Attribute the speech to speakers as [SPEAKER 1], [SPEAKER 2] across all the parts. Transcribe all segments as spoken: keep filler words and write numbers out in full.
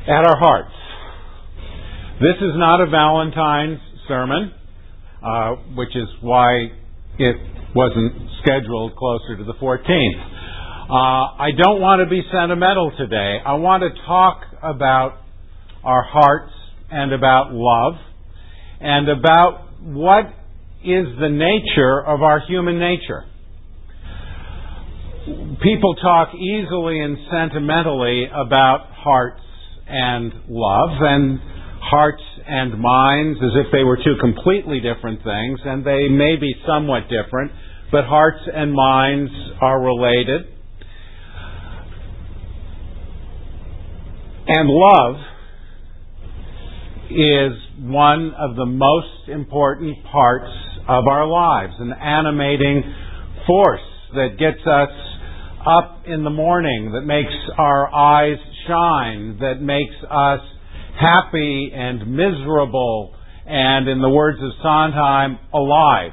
[SPEAKER 1] At our hearts. This is not a Valentine's sermon, uh, which is why it wasn't scheduled closer to the fourteenth. Uh, I don't want to be sentimental today. I want to talk about our hearts and about love and about what is the nature of our human nature. People talk easily and sentimentally about hearts and love and hearts and minds as if they were two completely different things, and they may be somewhat different, but hearts and minds are related. And love is one of the most important parts of our lives, an animating force that gets us up in the morning, that makes our eyes shine, that makes us happy and miserable, and in the words of Sondheim, alive.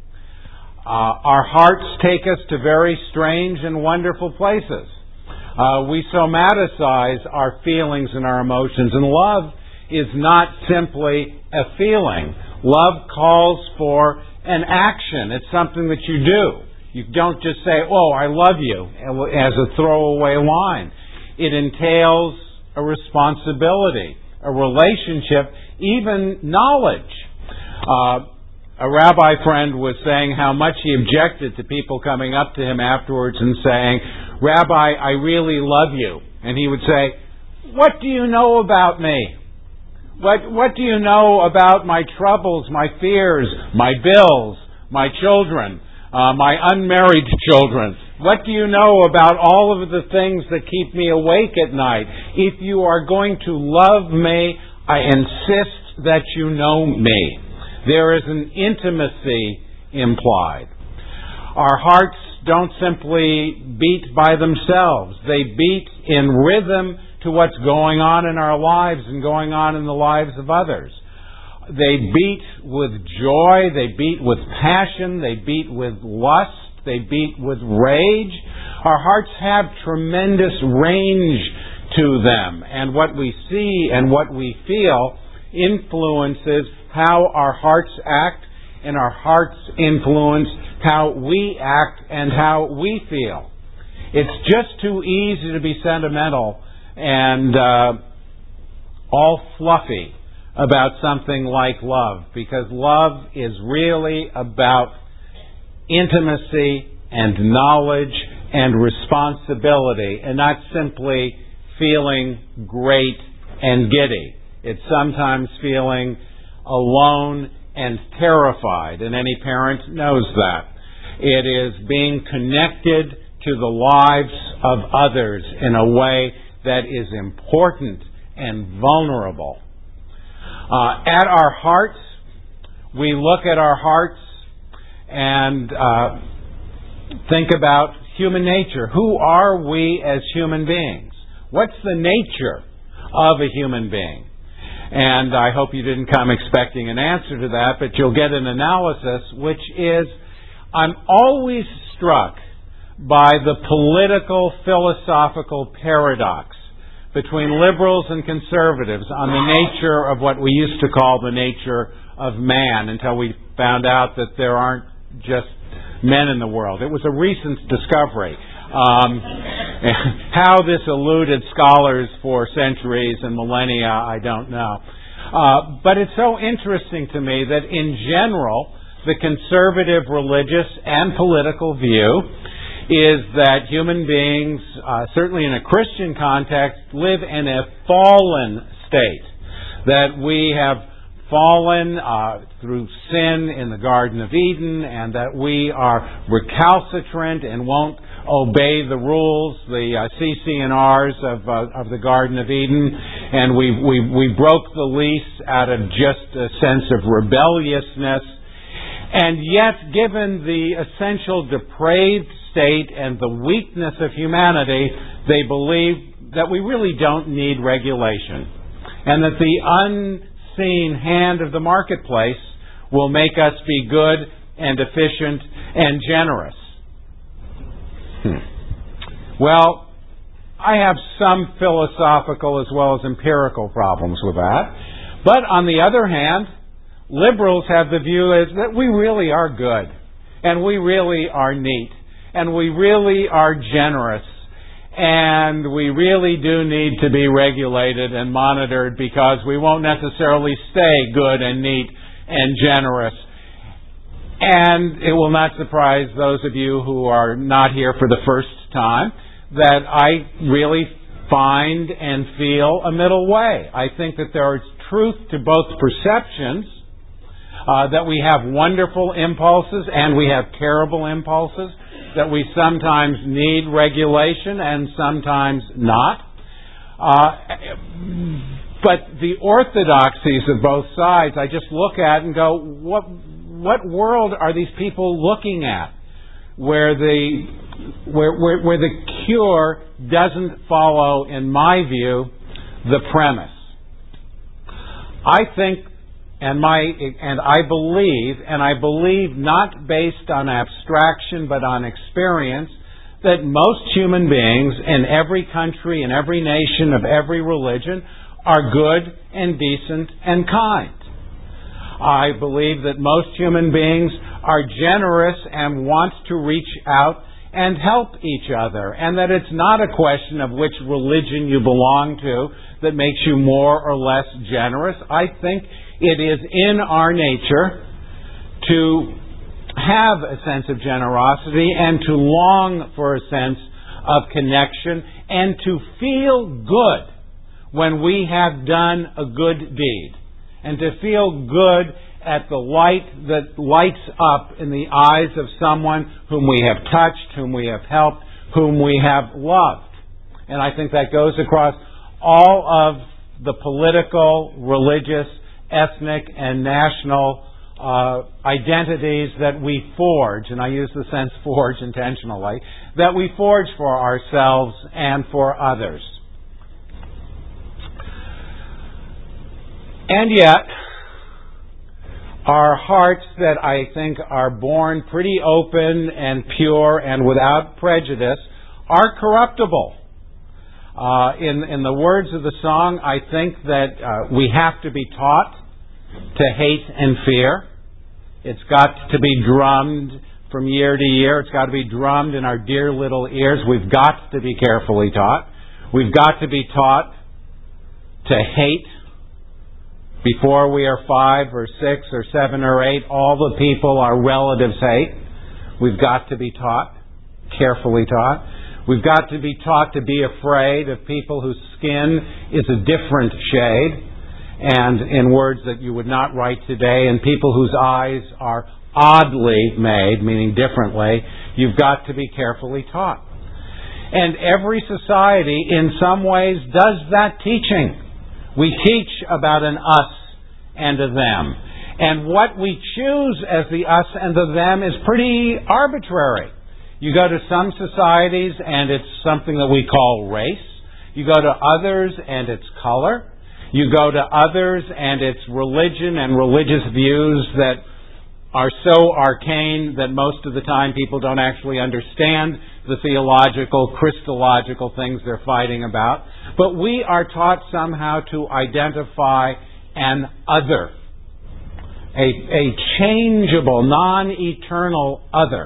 [SPEAKER 1] Uh, our hearts take us to very strange and wonderful places. Uh, we somaticize our feelings and our emotions, and love is not simply a feeling. Love calls for an action. It's something that you do. You don't just say, "Oh, I love you," as a throwaway line. It entails a responsibility, a relationship, even knowledge. Uh, a rabbi friend was saying how much he objected to people coming up to him afterwards and saying, "Rabbi, I really love you." And he would say, "What do you know about me? What, what do you know about my troubles, my fears, my bills, my children, uh, my unmarried children? What do you know about all of the things that keep me awake at night? If you are going to love me, I insist that you know me." There is an intimacy implied. Our hearts don't simply beat by themselves. They beat in rhythm to what's going on in our lives and going on in the lives of others. They beat with joy. They beat with passion. They beat with lust. They beat with rage. Our hearts have tremendous range to them, and what we see and what we feel influences how our hearts act, and our hearts influence how we act and how we feel. It's just too easy to be sentimental and uh, all fluffy about something like love, because love is really about intimacy and knowledge and responsibility, and not simply feeling great and giddy. It's sometimes feeling alone and terrified, and any parent knows that. It is being connected to the lives of others in a way that is important and vulnerable. Uh, at our hearts, we look at our hearts and uh, think about human nature. Who are we as human beings? What's the nature of a human being? And I hope you didn't come expecting an answer to that, but you'll get an analysis, which is, I'm always struck by the political, philosophical paradox between liberals and conservatives on the nature of what we used to call the nature of man, until we found out that there aren't just men in the world. It was a recent discovery. Um, how this eluded scholars for centuries and millennia, I don't know. Uh, but it's so interesting to me that in general, the conservative religious and political view is that human beings, uh, certainly in a Christian context, live in a fallen state. That we have fallen uh, through sin in the Garden of Eden, and that we are recalcitrant and won't obey the rules, the uh, C C N Rs of uh, of the Garden of Eden, and we we we broke the lease out of just a sense of rebelliousness. And yet, given the essential depraved state and the weakness of humanity, they believe that we really don't need regulation, and that the unseen hand of the marketplace will make us be good and efficient and generous. Hmm. Well, I have some philosophical as well as empirical problems with that. But on the other hand, liberals have the view is that we really are good, and we really are neat, and we really are generous, and we really do need to be regulated and monitored because we won't necessarily stay good and neat and generous. And it will not surprise those of you who are not here for the first time that I really find and feel a middle way. I think that there is truth to both perceptions, uh, that we have wonderful impulses and we have terrible impulses, that we sometimes need regulation and sometimes not. Uh, but the orthodoxies of both sides, I just look at and go, what what world are these people looking at where the where where, where the cure doesn't follow, in my view, the premise? I think And my and I believe, and I believe not based on abstraction but on experience, that most human beings in every country, in every nation, of every religion, are good and decent and kind. I believe that most human beings are generous and want to reach out and help each other, and that it's not a question of which religion you belong to that makes you more or less generous. I think it is in our nature to have a sense of generosity and to long for a sense of connection and to feel good when we have done a good deed, and to feel good at the light that lights up in the eyes of someone whom we have touched, whom we have helped, whom we have loved. And I think that goes across all of the political, religious, ethnic, and national uh, identities that we forge, and I use the sense forge intentionally, that we forge for ourselves and for others. And yet, our hearts that I think are born pretty open and pure and without prejudice are corruptible. Uh, in, in the words of the song, I think that uh, we have to be taught to hate and fear. It's got to be drummed from year to year. It's got to be drummed in our dear little ears. We've got to be carefully taught. We've got to be taught to hate before we are five or six or seven or eight. All the people our relatives hate. We've got to be taught, carefully taught. We've got to be taught to be afraid of people whose skin is a different shade, and in words that you would not write today, and people whose eyes are oddly made, meaning differently. You've got to be carefully taught. And every society in some ways does that teaching. We teach about an us and a them. And what we choose as the us and the them is pretty arbitrary. You go to some societies and it's something that we call race. You go to others and it's color. You go to others and it's religion and religious views that are so arcane that most of the time people don't actually understand the theological, Christological things they're fighting about. But we are taught somehow to identify an other, a, a changeable, non-eternal other.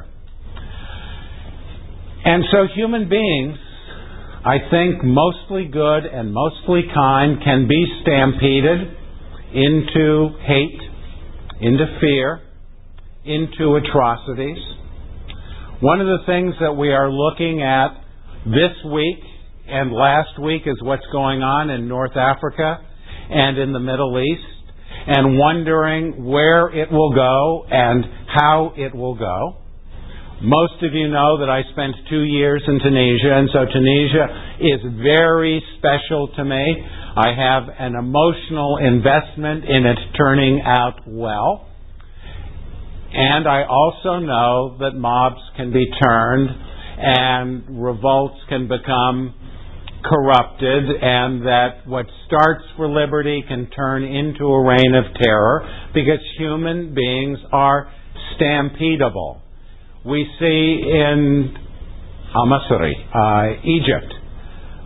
[SPEAKER 1] And so human beings, I think mostly good and mostly kind, can be stampeded into hate, into fear, into atrocities. One of the things that we are looking at this week and last week is what's going on in North Africa and in the Middle East, and wondering where it will go and how it will go. Most of you know that I spent two years in Tunisia, and so Tunisia is very special to me. I have an emotional investment in it turning out well. And I also know that mobs can be turned and revolts can become corrupted, and that what starts for liberty can turn into a reign of terror, because human beings are stampedable. We see in Al-Masri, uh, Egypt,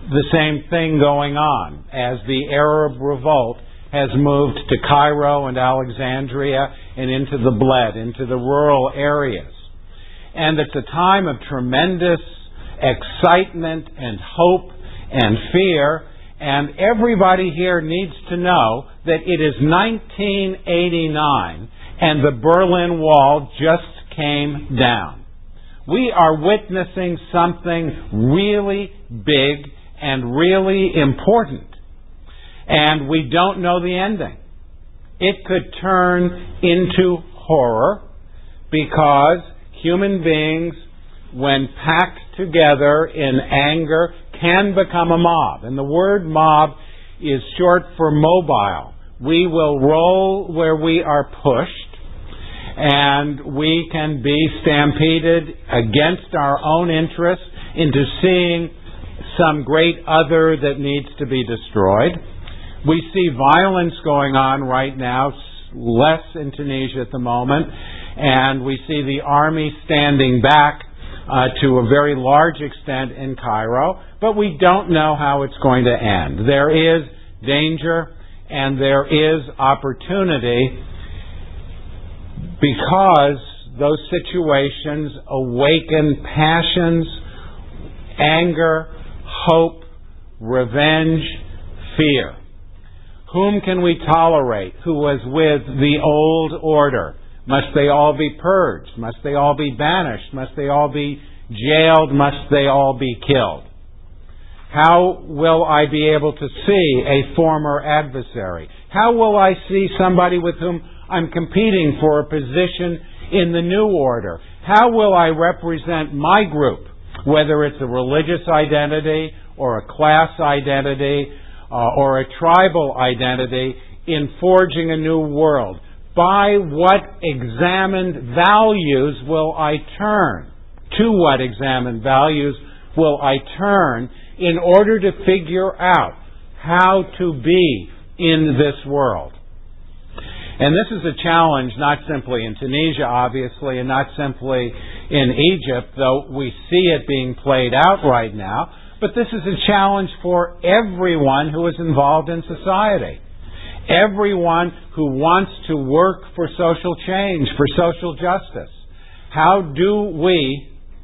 [SPEAKER 1] the same thing going on as the Arab revolt has moved to Cairo and Alexandria and into the Bled, into the rural areas. And it's a time of tremendous excitement and hope and fear, and everybody here needs to know that it is nineteen eighty-nine and the Berlin Wall just came down. We are witnessing something really big and really important. And we don't know the ending. It could turn into horror because human beings, when packed together in anger, can become a mob. And the word mob is short for mobile. We will roll where we are pushed, and we can be stampeded against our own interests into seeing some great other that needs to be destroyed. We see violence going on right now, less in Tunisia at the moment, and we see the army standing back uh, to a very large extent in Cairo, but we don't know how it's going to end. There is danger and there is opportunity because those situations awaken passions, anger, hope, revenge, fear. Whom can we tolerate who was with the old order? Must they all be purged? Must they all be banished? Must they all be jailed? Must they all be killed? How will I be able to see a former adversary? How will I see somebody with whom I'm competing for a position in the new order? How will I represent my group, whether it's a religious identity or a class identity uh, or a tribal identity, in forging a new world? By what examined values will I turn? To what examined values will I turn in order to figure out how to be in this world? And this is a challenge not simply in Tunisia, obviously, and not simply in Egypt, though we see it being played out right now, but this is a challenge for everyone who is involved in society. Everyone who wants to work for social change, for social justice. How do we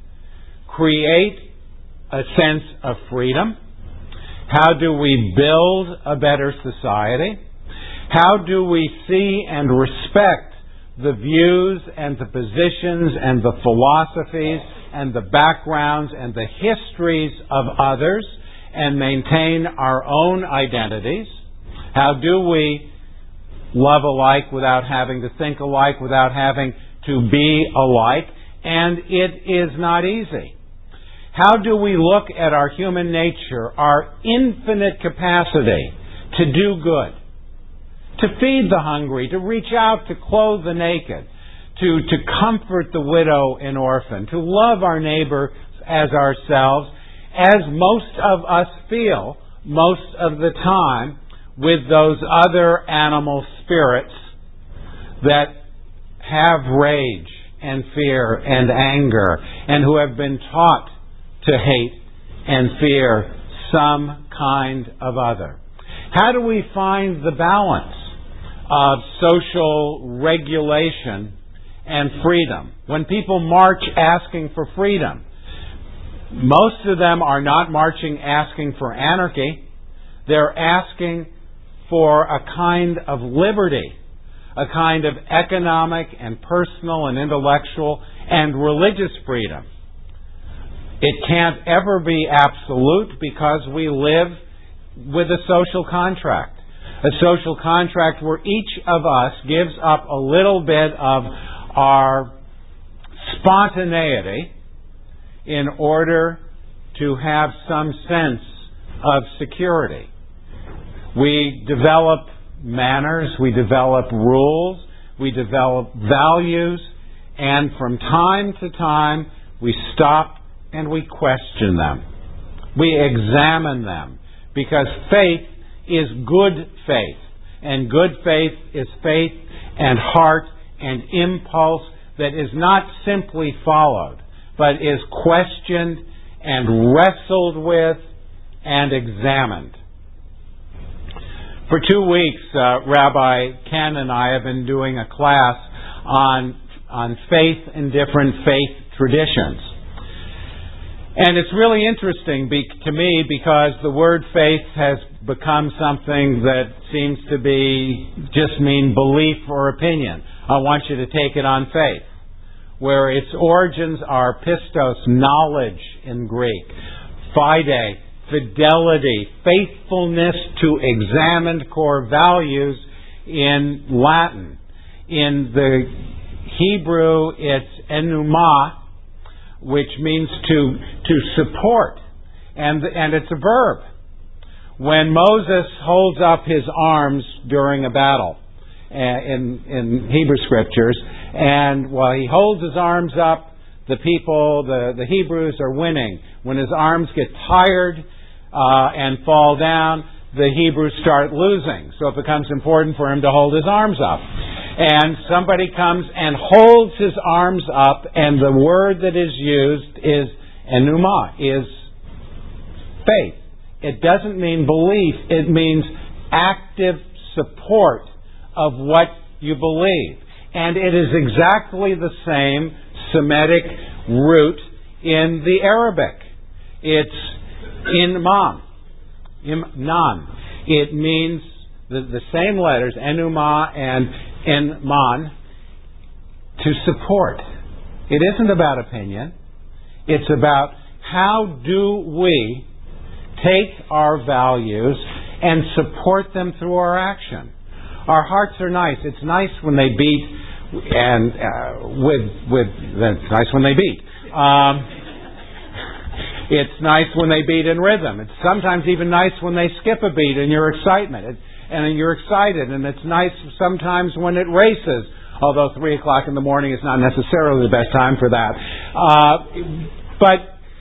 [SPEAKER 1] create a sense of freedom? How do we build a better society? How do we see and respect the views and the positions and the philosophies and the backgrounds and the histories of others and maintain our own identities? How do we love alike without having to think alike, without having to be alike? And it is not easy. How do we look at our human nature, our infinite capacity to do good, to feed the hungry, to reach out to clothe the naked, to, to comfort the widow and orphan, to love our neighbor as ourselves, as most of us feel most of the time with those other animal spirits that have rage and fear and anger and who have been taught to hate and fear some kind of other. How do we find the balance of social regulation and freedom? When people march asking for freedom, most of them are not marching asking for anarchy. They're asking for a kind of liberty, a kind of economic and personal and intellectual and religious freedom. It can't ever be absolute because we live with a social contract. A social contract where each of us gives up a little bit of our spontaneity in order to have some sense of security. We develop manners, we develop rules, we develop values, and from time to time we stop and we question them. We examine them because faith is good faith. And good faith is faith and heart and impulse that is not simply followed, but is questioned and wrestled with and examined. For two weeks, uh, Rabbi Ken and I have been doing a class on, on faith in different faith traditions. And it's really interesting be, to me because the word faith has become something that seems to be just mean belief or opinion. I want you to take it on faith, where its origins are pistos, knowledge in Greek, fide, fidelity, faithfulness to examined core values in Latin. In the Hebrew, it's enuma, which means to to support, and and it's a verb. When Moses holds up his arms during a battle uh, in in Hebrew scriptures, and while he holds his arms up, the people, the, the Hebrews are winning. When his arms get tired uh, and fall down, the Hebrews start losing. So it becomes important for him to hold his arms up. And somebody comes and holds his arms up, and the word that is used is enuma, is faith. It doesn't mean belief. It means active support of what you believe. And it is exactly the same Semitic root in the Arabic. It's inman, imnan. It means the, the same letters, enuma and inman, to support. It isn't about opinion. It's about how do we take our values and support them through our action. Our hearts are nice. It's nice when they beat, and uh, with with it's nice when they beat. Um, it's nice when they beat in rhythm. It's sometimes even nice when they skip a beat in your excitement, it, and you're excited. And it's nice sometimes when it races. Although three o'clock in the morning is not necessarily the best time for that. Uh, but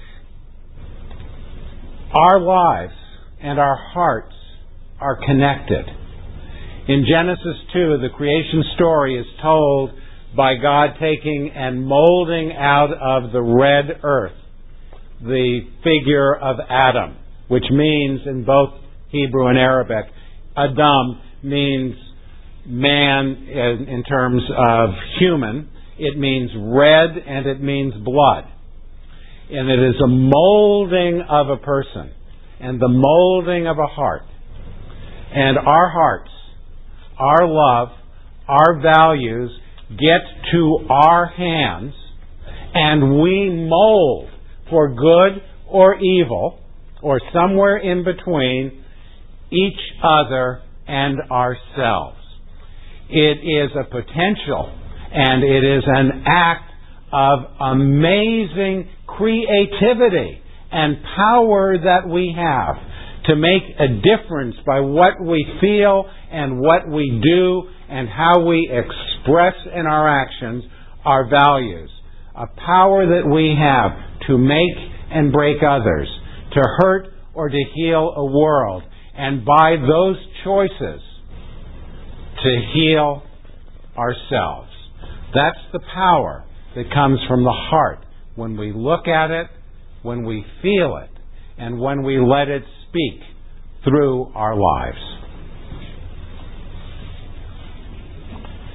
[SPEAKER 1] our lives and our hearts are connected. In Genesis two, the creation story is told by God taking and molding out of the red earth the figure of Adam, which means in both Hebrew and Arabic, Adam means man in, in terms of human. It means red and it means blood. And it is a molding of a person and the molding of a heart. And our hearts, our love, our values get to our hands, and we mold for good or evil, or somewhere in between, each other and ourselves. It is a potential, and it is an act of amazing creativity and power that we have to make a difference by what we feel and what we do and how we express in our actions our values. A power that we have to make and break others, to hurt or to heal a world, and by those choices to heal ourselves. That's the power that comes from the heart when we look at it, when we feel it, and when we let it speak through our lives.